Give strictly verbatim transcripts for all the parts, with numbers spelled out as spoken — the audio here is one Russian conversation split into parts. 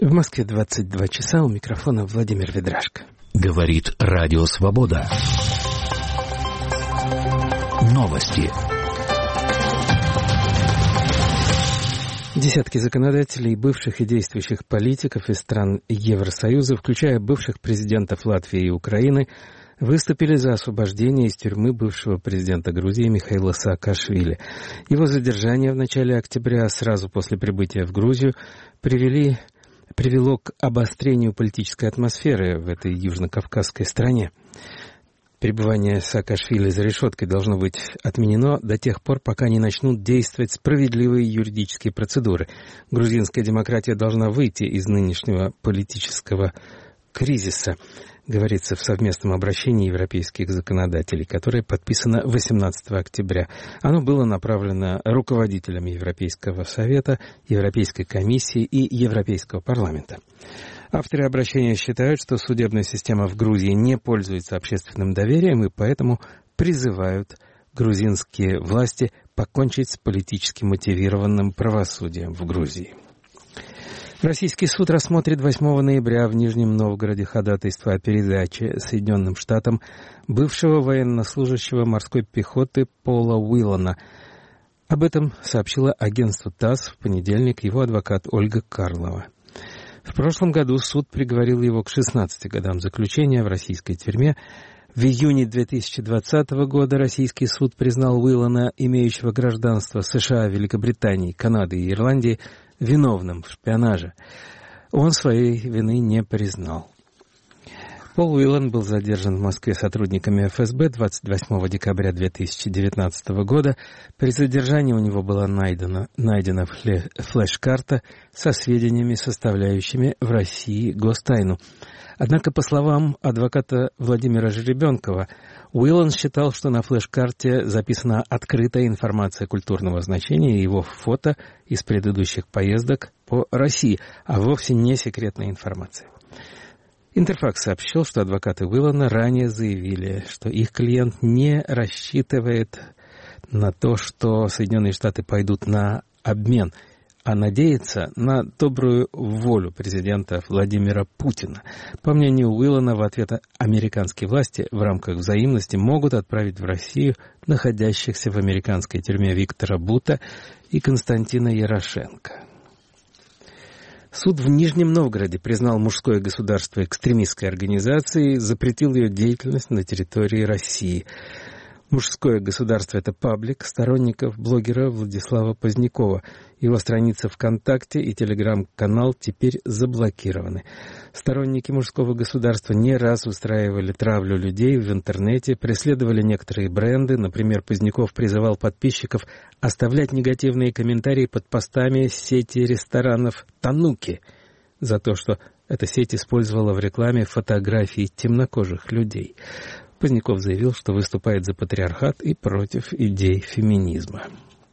В Москве двадцать два часа, у микрофона Владимир Ведрашко. Говорит Радио Свобода. Новости. Десятки законодателей, бывших и действующих политиков из стран Евросоюза, включая бывших президентов Латвии и Украины, выступили за освобождение из тюрьмы бывшего президента Грузии Михаила Саакашвили. Его задержание в начале октября, сразу после прибытия в Грузию, привели, привело к обострению политической атмосферы в этой южно-кавказской стране. Пребывание Саакашвили за решеткой должно быть отменено до тех пор, пока не начнут действовать справедливые юридические процедуры. Грузинская демократия должна выйти из нынешнего политического кризиса, говорится в совместном обращении европейских законодателей, которое подписано восемнадцатого октября. Оно было направлено руководителями Европейского совета, Европейской комиссии и Европейского парламента. Авторы обращения считают, что судебная система в Грузии не пользуется общественным доверием, и поэтому призывают грузинские власти покончить с политически мотивированным правосудием в Грузии. Российский суд рассмотрит восьмого ноября в Нижнем Новгороде ходатайство о передаче Соединенным Штатам бывшего военнослужащего морской пехоты Пола Уиллана. Об этом сообщила агентству ТАСС в понедельник его адвокат Ольга Карлова. В прошлом году суд приговорил его к шестнадцати годам заключения в российской тюрьме. В июне две тысячи двадцатого года российский суд признал Уиллана, имеющего гражданство США, Великобритании, Канады и Ирландии, виновным в шпионаже. Он своей вины не признал. Пол Уиллан был задержан в Москве сотрудниками эф эс бэ двадцать восьмого декабря две тысячи девятнадцатого года. При задержании у него была найдена, найдена флеш-карта со сведениями, составляющими в России гостайну. Однако, по словам адвоката Владимира Жеребенкова, Уиллан считал, что на флеш-карте записана открытая информация культурного значения и его фото из предыдущих поездок по России, а вовсе не секретная информация. Интерфакс сообщил, что адвокаты Уиллана ранее заявили, что их клиент не рассчитывает на то, что Соединенные Штаты пойдут на обмен, а надеется на добрую волю президента Владимира Путина. По мнению Уиллана, в ответ американские власти в рамках взаимности могут отправить в Россию находящихся в американской тюрьме Виктора Бута и Константина Ярошенко. Суд в Нижнем Новгороде признал мужское государство экстремистской организацией, запретил ее деятельность на территории России. Мужское государство — это паблик сторонников блогера Владислава Позднякова. Его страница ВКонтакте и телеграм-канал теперь заблокированы. Сторонники мужского государства не раз устраивали травлю людей в интернете, преследовали некоторые бренды. Например, Поздняков призывал подписчиков оставлять негативные комментарии под постами сети ресторанов «Тануки» за то, что эта сеть использовала в рекламе фотографии темнокожих людей. Поздняков заявил, что выступает за патриархат и против идей феминизма.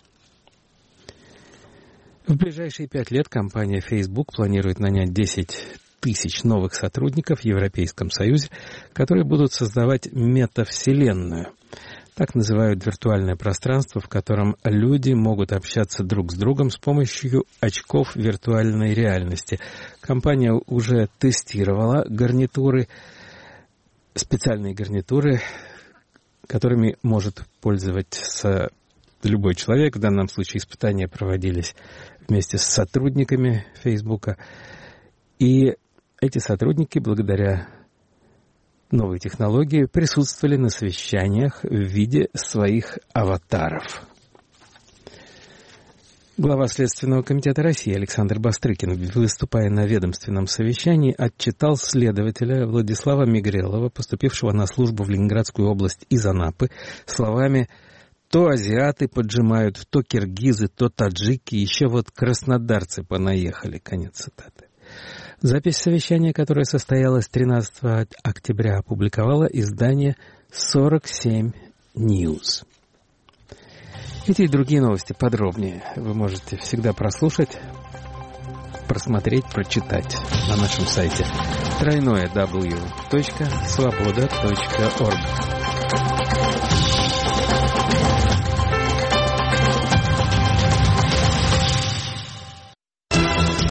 В ближайшие пять лет компания Facebook планирует нанять десять тысяч новых сотрудников в Европейском Союзе, которые будут создавать метавселенную. Так называют виртуальное пространство, в котором люди могут общаться друг с другом с помощью очков виртуальной реальности. Компания уже тестировала гарнитуры, специальные гарнитуры, которыми может пользоваться любой человек. В данном случае испытания проводились вместе с сотрудниками Фейсбука. И эти сотрудники, благодаря новой технологии, присутствовали на совещаниях в виде своих аватаров. Глава Следственного комитета России Александр Бастрыкин, выступая на ведомственном совещании, отчитал следователя Владислава Мигрелова, поступившего на службу в Ленинградскую область из Анапы, словами «то азиаты поджимают, то киргизы, то таджики, еще вот краснодарцы понаехали». Конец цитаты. Запись совещания, которое состоялось тринадцатого октября, опубликовало издание сорок семь News. Эти и другие новости подробнее вы можете всегда прослушать, просмотреть, прочитать на нашем сайте дабл ю дабл ю дабл ю точка свобода точка орг.